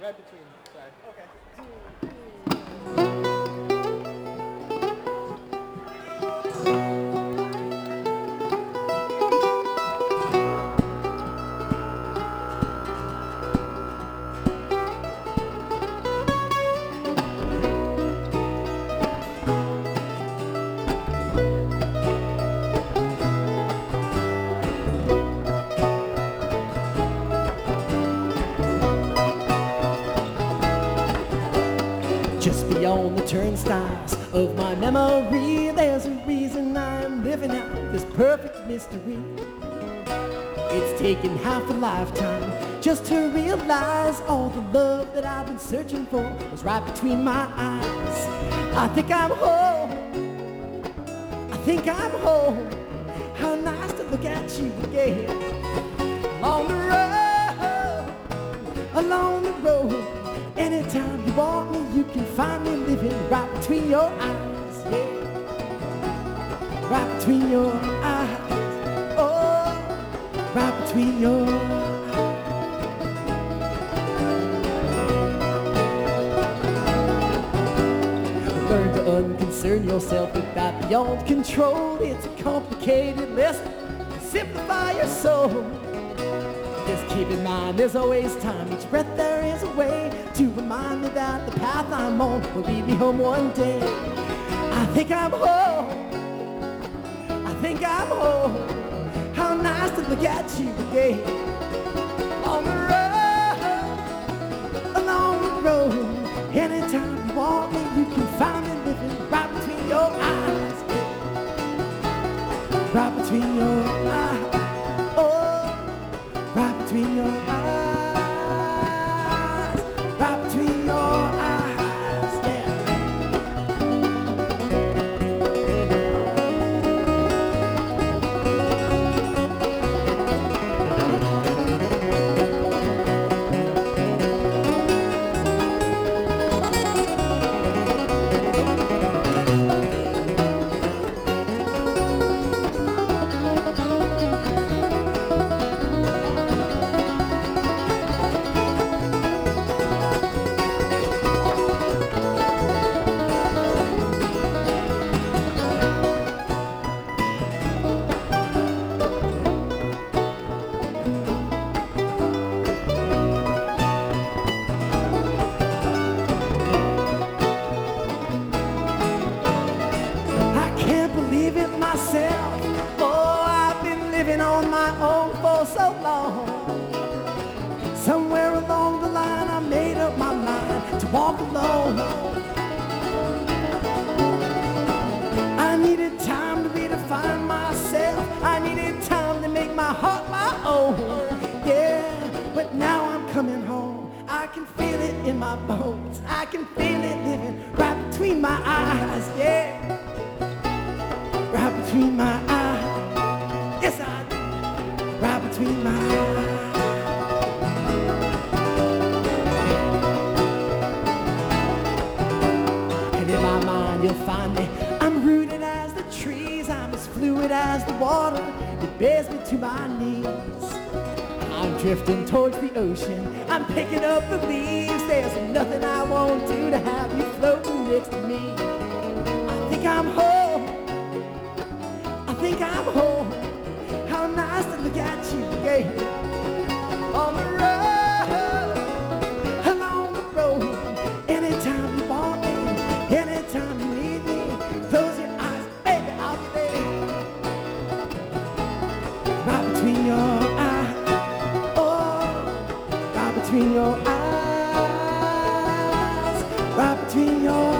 Right between. Sorry. Just beyond the turnstiles of my memory, there's a reason I'm living out this perfect mystery. It's taken half a lifetime just to realize all the love that I've been searching for was right between my eyes. I think I'm home. I think I'm home. How nice to look at you again. Along the road, along the road. Anytime you want me, you can find me living right between your eyes, yeah. Right between your eyes, oh, right between your eyes. Learn to unconcern yourself with that beyond control. It's a complicated lesson to simplify your soul. Just keep in mind there's always time. Each breath there is a way to remind me that the path I'm on will lead me home one day. I think I'm home. I think I'm home. How nice to look at you again. On the road, along the road. Anytime you want me, you can find me living right between your eyes. Right between your eyes. Right between your eyes, right between your eyes, yeah. Oh, I've been living on my own for so long. Somewhere along the line I made up my mind to walk alone. I needed time to redefine myself. I needed time to make my heart my own. Yeah, but now I'm coming home. I can feel it in my bones. I can feel it living right between my eyes. Yeah. Right between my eyes, yes I do. Right between my eyes. And in my mind you'll find me. I'm rooted as the trees. I'm as fluid as the water. It bears me to my knees. I'm drifting towards the ocean. I'm picking up the leaves. There's nothing I won't do to have you floating next to me. I think I'm home. I think I'm home. How nice to look at you again. On the road, along the road. Anytime you want me, anytime you need me, close your eyes, baby, I'll be there. Right between your eyes, oh, right between your eyes, right between your eyes.